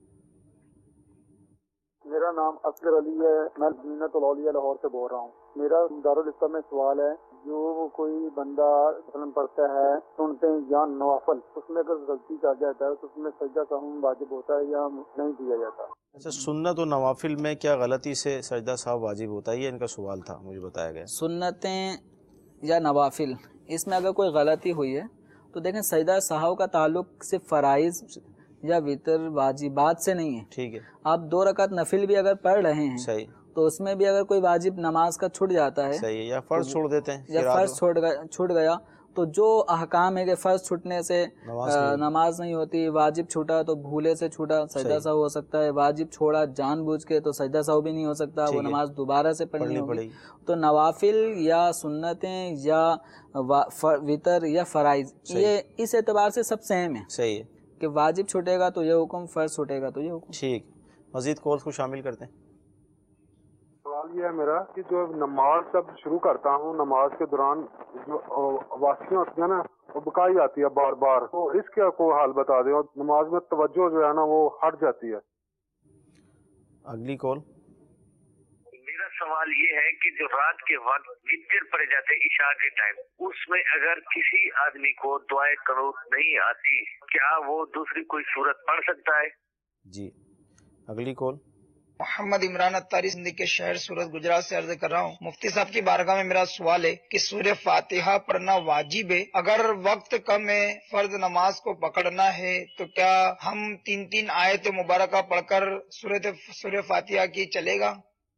میرا نام اصغر علی ہے، میں زینت العلیہ لاہور سے بول رہا ہوں۔ میرا دارالاسلام میں سوال ہے، جو کوئی بندہ مثلاً پڑھتا ہے سنتے یا نوافل، اس میں اگر غلطی کر جاتا ہے تو اس میں سجدہ سہو واجب ہوتا ہے یا نہیں دیا جاتا؟ اچھا، سنت و نوافل میں کیا غلطی سے سجدہ سہو واجب ہوتا ہے؟ یہ ان کا سوال تھا، مجھے بتایا گیا۔ سنتیں یا نوافل، اس میں اگر کوئی غلطی ہوئی ہے تو دیکھیں سجدہ سہو کا تعلق صرف فرائض یا وطر واجبات سے نہیں ہے، ٹھیک ہے، آپ دو رکعت نفل بھی اگر پڑھ رہے ہیں صحیح، تو اس میں بھی اگر کوئی واجب نماز کا چھٹ جاتا ہے، صحیح، یا فرض چھوڑ دیتے ہیں، یا فرض چھوڑ گیا چھوٹ گیا تو جو احکام ہے کہ فرض چھٹنے سے نماز نہیں ہوتی، واجب چھوٹا تو بھولے سے چھوٹا سجدہ سہو ہو سکتا ہے، واجب چھوڑا جان بوجھ کے تو سجدہ سہو بھی نہیں ہو سکتا، وہ نماز دوبارہ سے پڑھنی ہوگی۔ تو نوافل یا سنتیں یا وطر یا فرائض، یہ اس اعتبار سے سب سیم ہے، صحیح ہے، کہ واجب چھوٹے گا تو یہ حکم، فرض چھوٹے گا تو یہ حکم۔ ٹھیک، مزید کالز کو شامل کرتے ہیں۔ سوال یہ ہے میرا کہ جو نماز جب شروع کرتا ہوں، نماز کے دوران جو واسطیاں ہوتی ہیں نا، وہ بکائی آتی ہے بار بار، تو اس کا کوئی حال بتا دیں، اور نماز میں توجہ جو ہے نا وہ ہٹ جاتی ہے۔ اگلی کال۔ میرا سوال یہ ہے کہ جو رات کے وقت وتر پڑے جاتے ہیں عشاء کے ٹائم، اس میں اگر کسی آدمی کو دعائے قنوت نہیں آتی، کیا وہ دوسری کوئی سورت پڑھ سکتا ہے؟ جی، اگلی کال۔ محمد عمران اتاری زندگی کے شہر سورت گجرات سے عرض کر رہا ہوں، مفتی صاحب کی بارگاہ میں میرا سوال ہے کہ سورہ فاتحہ پڑھنا واجب ہے، اگر وقت کم ہے، فرض نماز کو پکڑنا ہے، تو کیا ہم تین تین آیت مبارکہ پڑھ کر سورہ فاتحہ کی چلے گا؟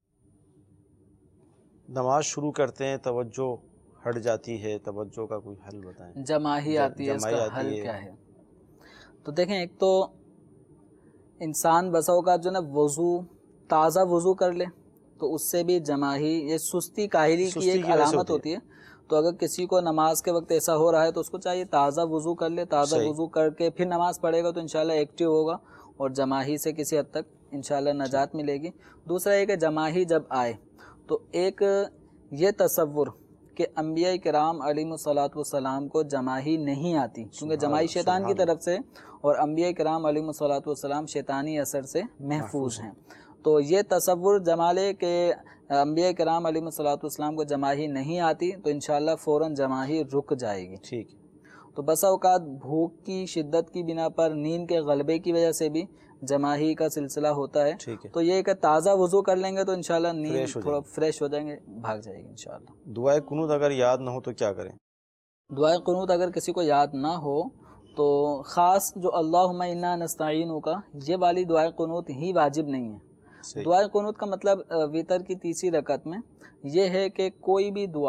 نماز شروع کرتے ہیں، توجہ ہٹ جاتی ہے، توجہ کا کوئی حل بتائیں۔ جماہی آتی ہے، اس کا حل کیا ہے؟ تو دیکھیں، ایک تو انسان بسا اوقات جو نا وضو تازہ وضو کر لے تو اس سے بھی جماہی، یہ سستی کاہلی کی ایک علامت ہوتی ہے، تو اگر کسی کو نماز کے وقت ایسا ہو رہا ہے تو اس کو چاہیے تازہ وضو کر لے، تازہ وضو کر کے پھر نماز پڑھے گا تو انشاءاللہ ایکٹیو ہوگا اور جماہی سے کسی حد تک انشاءاللہ نجات ملے گی۔ دوسرا یہ کہ جماہی جب آئے تو ایک یہ تصور کہ انبیاء کرام علیہ الصلوۃ والسلام کو جماہی نہیں آتی، کیونکہ جماہی شیطان کی طرف سے اور انبیاء کرام علیہ الصلوۃ والسلام شیطانی اثر سے محفوظ ہیں، تو یہ تصور جمالے کہ انبیاء کرام علیہ الصلوۃ والسلام کو جماہی نہیں آتی تو انشاءاللہ فوراً جماہی رک جائے گی۔ ٹھیک، تو بسا اوقات بھوک کی شدت کی بنا پر، نیند کے غلبے کی وجہ سے بھی جماہی کا سلسلہ ہوتا ہے، تو یہ کہ تازہ وضو کر لیں گے تو انشاءاللہ نیند تھوڑا فریش ہو جائیں گے، بھاگ جائے گی انشاءاللہ۔ دعائے قنوت اگر یاد نہ ہو تو کیا کریں؟ دعائے قنوت اگر کسی کو یاد نہ ہو تو خاص جو اللہم انا نستعینک کا، یہ والی دعائے قنوت ہی واجب نہیں ہے۔ دعائے قنوت کا مطلب وتر کی تیسری رکعت میں یہ ہے کہ کوئی بھی دعا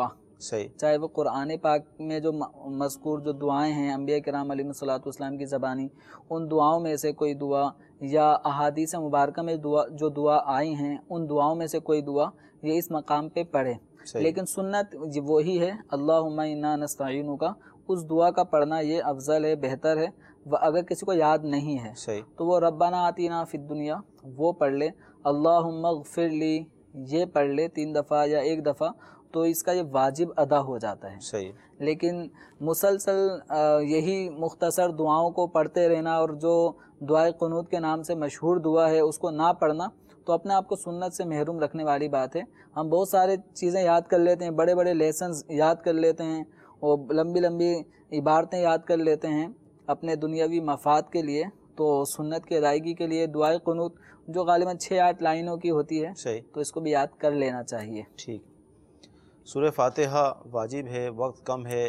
صحیح. چاہے وہ قرآن پاک میں جو مذکور جو دعائیں ہیں انبیاء کرام علیہ الصلوۃ والسلام کی زبانی، ان دعاؤں میں سے کوئی دعا، یا احادیث مبارکہ میں دعا جو دعا آئی ہیں ان دعاؤں میں سے کوئی دعا یہ اس مقام پہ پڑھے. لیکن سنت وہی ہے اللہم انا نستعینک، اس دعا کا پڑھنا یہ افضل ہے، بہتر ہے. اگر کسی کو یاد نہیں ہے صحیح. تو وہ ربنا آتینا فی الدنیا وہ پڑھ لے، اللہم اغفر لی یہ پڑھ لے تین دفعہ یا ایک دفعہ، تو اس کا یہ واجب ادا ہو جاتا ہے. صحیح. لیکن مسلسل یہی مختصر دعاؤں کو پڑھتے رہنا اور جو دعائے قنوت کے نام سے مشہور دعا ہے اس کو نہ پڑھنا تو اپنے آپ کو سنت سے محروم رکھنے والی بات ہے. ہم بہت سارے چیزیں یاد کر لیتے ہیں، بڑے بڑے لیسنز یاد کر لیتے ہیں اور لمبی لمبی عبارتیں یاد کر لیتے ہیں اپنے دنیاوی مفاد کے لیے. تو سنت کی ادائیگی کے لیے دعائے قنوت جو غالباً چھ آٹھ لائنوں کی ہوتی ہے صحیح. تو اس کو بھی یاد کر لینا چاہیے. ٹھیک. سورہ فاتحہ واجب ہے، وقت کم ہے،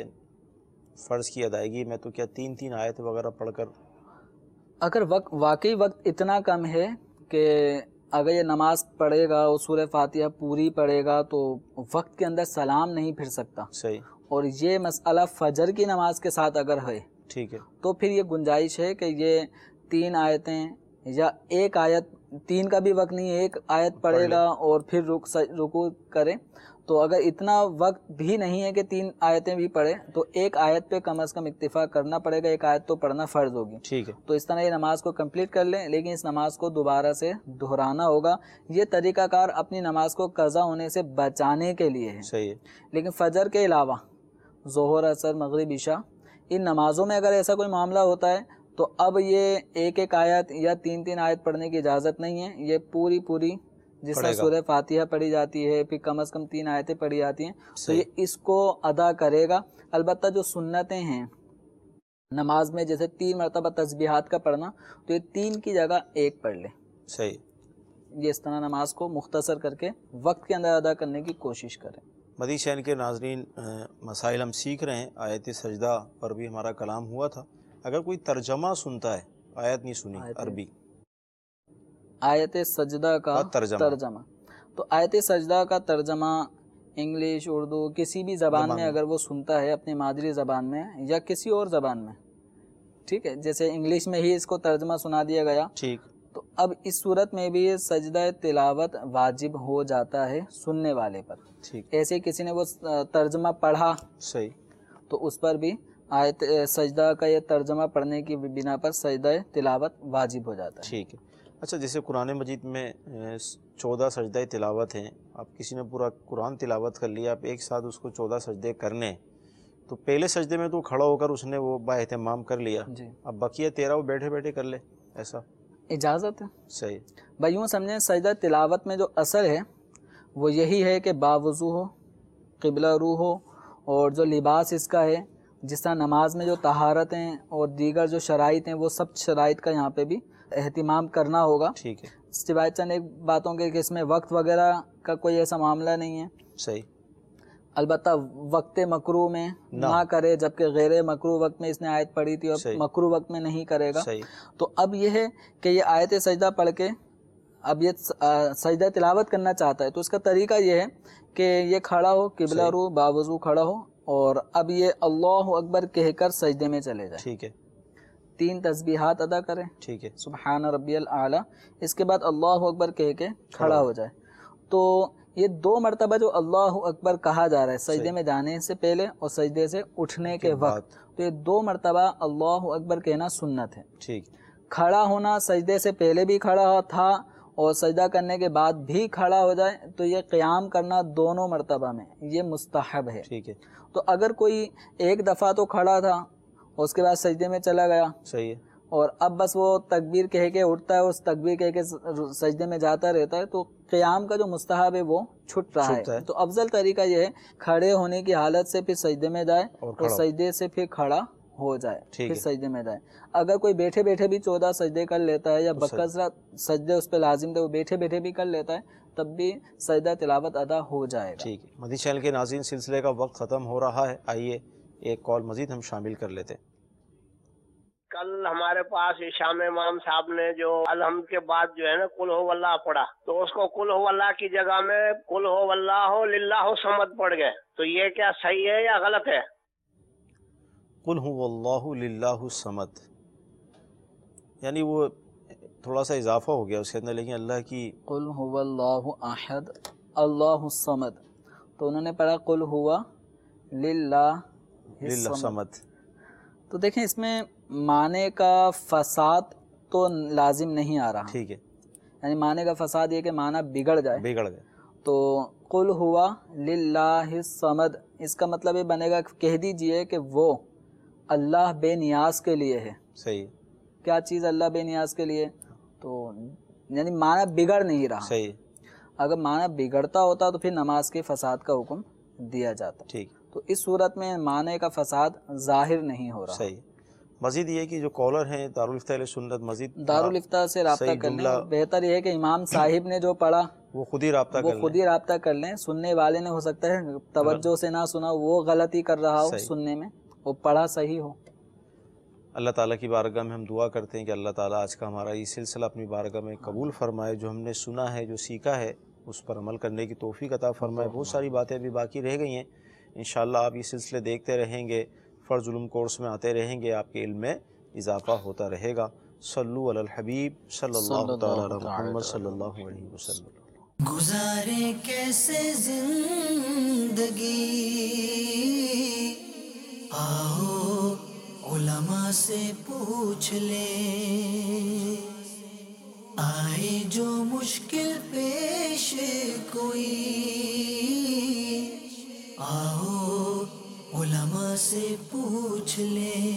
فرض کی ادائیگی میں تو کیا تین تین آیت وغیرہ پڑھ کر؟ اگر وقت واقعی وقت اتنا کم ہے کہ اگر یہ نماز پڑھے گا اور سورہ فاتحہ پوری پڑھے گا تو وقت کے اندر سلام نہیں پھر سکتا. صحیح. اور یہ مسئلہ فجر کی نماز کے ساتھ اگر ہے ٹھیک ہے تو پھر یہ گنجائش ہے کہ یہ تین آیتیں یا ایک آیت، تین کا بھی وقت نہیں ہے، ایک آیت پڑھے گا اور پھر رک رکوع کرے. تو اگر اتنا وقت بھی نہیں ہے کہ تین آیتیں بھی پڑھے تو ایک آیت پہ کم از کم اکتفا کرنا پڑے گا، ایک آیت تو پڑھنا فرض ہوگی. ٹھیک ہے. تو اس طرح یہ نماز کو کمپلیٹ کر لیں، لیکن اس نماز کو دوبارہ سے دہرانا ہوگا. یہ طریقہ کار اپنی نماز کو قضا ہونے سے بچانے کے لیے ہے. صحیح ہے. لیکن فجر کے علاوہ ظہر، عصر، مغرب، عشاء ان نمازوں میں اگر ایسا کوئی معاملہ ہوتا ہے تو اب یہ ایک ایک آیت یا تین تین آیت پڑھنے کی اجازت نہیں ہے. یہ پوری پوری جس طرح سورہ فاتحہ پڑھی جاتی ہے پھر کم از کم تین آیتیں پڑھی جاتی ہیں تو یہ اس کو ادا کرے گا. البتہ جو سنتیں ہیں نماز میں جیسے تین مرتبہ تسبیحات کا پڑھنا تو یہ تین کی جگہ ایک پڑھ لے. صحیح. یہ اس طرح نماز کو مختصر کر کے وقت کے اندر ادا کرنے کی کوشش کریں. مدی چینل کے ناظرین، مسائل ہم سیکھ رہے ہیں. آیت سجدہ پر بھی ہمارا کلام ہوا تھا. اگر کوئی ترجمہ سنتا ہے، آیت نہیں سنی عربی، آیت سجدہ کا ترجمہ, ترجمہ تو آیت سجدہ کا ترجمہ انگلش، اردو کسی بھی زبان, زبان میں اگر وہ سنتا ہے اپنی مادری زبان میں یا کسی اور زبان میں، ٹھیک ہے، جیسے انگلش میں ہی اس کو ترجمہ سنا دیا گیا، ٹھیک، تو اب اس صورت میں بھی سجدہ تلاوت واجب ہو جاتا ہے سننے والے پر. ٹھیک. ایسے کسی نے وہ ترجمہ پڑھا، صحیح، تو اس پر بھی آیت سجدہ کا یہ ترجمہ پڑھنے کی بنا پر سجدہ تلاوت واجب ہو جاتا ہے. ٹھیک ہے. اچھا، جیسے قرآن مجید میں چودہ سجدہ تلاوت ہیں، اب کسی نے پورا قرآن تلاوت کر لیا، اب ایک ساتھ اس کو چودہ سجدے کرنے، تو پہلے سجدے میں تو کھڑا ہو کر اس نے وہ با اہتمام کر لیا، جی، اب بقیہ تیرہ وہ بیٹھے بیٹھے کر لے، ایسا اجازت ہے؟ صحیح. بھائی یوں سمجھیں سجدہ تلاوت میں جو اثر ہے وہ یہی ہے کہ باوضو ہو، قبلہ رو ہو، اور جو لباس اس کا ہے، جس طرح نماز میں جو طہارتیں اور دیگر جو شرائط ہیں وہ سب شرائط کا یہاں پہ بھی اہتمام کرنا ہوگا. ٹھیک ہے. سوائے چند ایک باتوں کے کہ اس میں وقت وغیرہ کا کوئی ایسا معاملہ نہیں ہے. صحیح. البتہ وقت مکروہ میں نہ, نہ کرے، جبکہ غیر مکروہ وقت میں اس نے آیت پڑھی تھی اور مکروہ وقت میں نہیں کرے گا. صحیح. تو اب یہ ہے کہ یہ آیت سجدہ پڑھ کے اب یہ سجدہ تلاوت کرنا چاہتا ہے تو اس کا طریقہ یہ ہے کہ یہ کھڑا ہو، قبلہ رو، باوضو کھڑا ہو، اور اب یہ اللہ اکبر کہہ کر سجدے میں چلے جائے. ٹھیک ہے. تین تسبیحات ادا کرے، ٹھیک ہے، سبحان ربی الاعلی، اس کے بعد اللہ اکبر کہہ کے کھڑا ہو جائے. تو یہ دو مرتبہ جو اللہ اکبر کہا جا رہا ہے سجدے میں جانے سے پہلے اور سجدے سے اٹھنے کے وقت، تو یہ دو مرتبہ اللہ اکبر کہنا سنت ہے. ٹھیک. کھڑا ہونا سجدے سے پہلے بھی کھڑا تھا اور سجدہ کرنے کے بعد بھی کھڑا ہو جائے تو یہ قیام کرنا دونوں مرتبہ میں یہ مستحب ہے. ٹھیک ہے. تو اگر کوئی ایک دفعہ تو کھڑا تھا اور اس کے بعد سجدے میں چلا گیا، صحیح ہے، اور اب بس وہ تکبیر کہہ کے اٹھتا ہے اور اس تکبیر کہہ کے سجدے میں جاتا رہتا ہے، تو قیام کا جو مستحب ہے وہ چھٹ رہا ہے. تو افضل طریقہ یہ ہے کھڑے ہونے کی حالت سے پھر سجدے میں جائے اور سجدے سے پھر کھڑا ہو جائے، پھر سجدے میں جائے. اگر کوئی بیٹھے بیٹھے بھی چودہ سجدے کر لیتا ہے یا بکثرت سجدے اس پہ لازم تھے وہ بیٹھے بیٹھے بھی کر لیتا ہے تب بھی سجدہ تلاوت ادا ہو جائے گا. ٹھیک ہے. مدی چینل کے ناظرین، سلسلے کا وقت ختم ہو رہا ہے، آئیے ایک کال مزید ہم شامل کر لیتے ہیں. کل ہمارے پاس شام امام صاحب نے جو الحمد کے بعد جو ہے نا قل ہو اللہ پڑھا، تو اس کو قل ہو اللہ کی جگہ میں قل ہو اللہ للہ صمد پڑھ گئے، تو یہ کیا صحیح ہے یا غلط ہے؟ قل هو اللہ للہ الصمد، یعنی وہ تھوڑا سا اضافہ ہو گیا اس کے اندر، لیکن اللہ کی قل هو اللہ احد اللہ الصمد، تو انہوں نے پڑھا قل ہوا للہ الصمد. تو دیکھیں اس میں معنی کا فساد تو لازم نہیں آ رہا، ٹھیک ہے، یعنی معنی کا فساد یہ کہ معنی بگڑ جائے، بگڑ گئے. تو قل ہوا للہ الصمد اس کا مطلب یہ بنے گا کہ کہہ دیجئے کہ وہ اللہ بے نیاز کے لیے ہے. صحیح. کیا چیز اللہ بے نیاز کے لیے؟ تو یعنی معنی بگڑ نہیں رہا. صحیح. اگر معنی بگڑتا ہوتا تو پھر نماز کے فساد کا حکم دیا جاتا. ٹھیک. تو اس صورت میں معنی کا فساد ظاہر نہیں ہو رہا. صحیح. مزید یہ کہ جو کالر ہیں دارالفتہ اہل سنت، مزید دارالفتہ سے رابطہ کر لیں. بہتر یہ ہے کہ امام صاحب نے جو پڑھا وہ خود ہی رابطہ وہ خود ہی رابطہ کر لیں. سننے والے نے ہو سکتا ہے توجہ سے نہ سنا، وہ غلطی کر رہا ہو سننے میں، وہ پڑھا صحیح ہو. اللہ تعالیٰ کی بارگاہ میں ہم دعا کرتے ہیں کہ اللہ تعالیٰ آج کا ہمارا یہ سلسلہ اپنی بارگاہ میں قبول فرمائے، جو ہم نے سنا ہے، جو سیکھا ہے، اس پر عمل کرنے کی توفیق عطا فرمائے. بہت ساری باتیں ابھی باقی رہ گئی ہیں، انشاءاللہ آپ یہ سلسلے دیکھتے رہیں گے، فرض علوم کورس میں آتے رہیں گے، آپ کے علم میں اضافہ ہوتا رہے گا. صلو علی الحبیب صلی اللہ تعالیٰ علی محمد صلی اللہ علیہ وسلم. گزارے کیسے زندگی، آؤ علماء سے پوچھ لیں، آئے جو مشکل پیش کوئی، آؤ علماء سے پوچھ لیں.